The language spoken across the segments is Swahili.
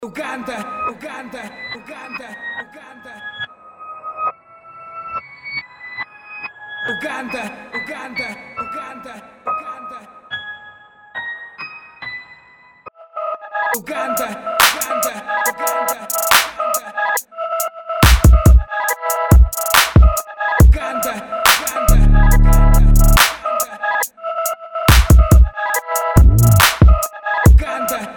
Uganda, Uganda, Uganda, Uganda. Uganda, Uganda, Uganda, Uganda. Uganda, Uganda, Uganda, Uganda. Uganda, Uganda, Uganda, Uganda.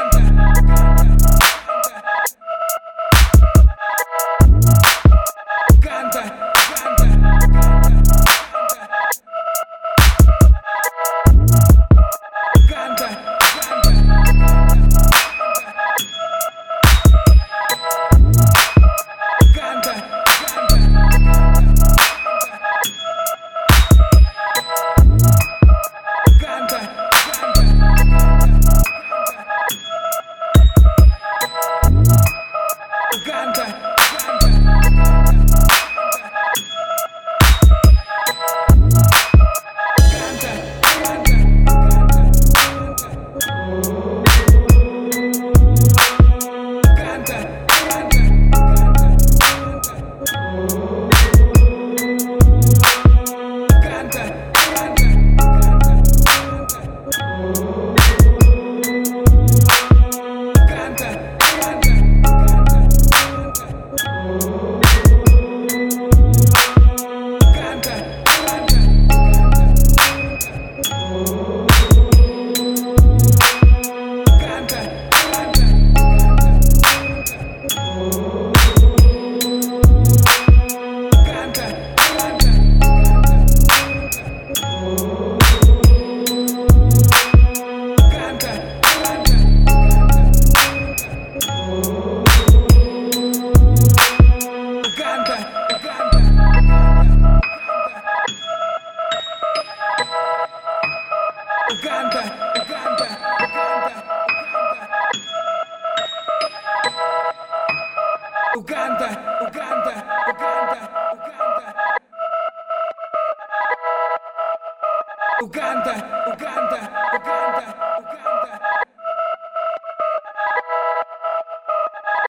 Uganda, Uganda, Uganda, Uganda, Uganda, Uganda, Uganda, Uganda, Uganda, Uganda.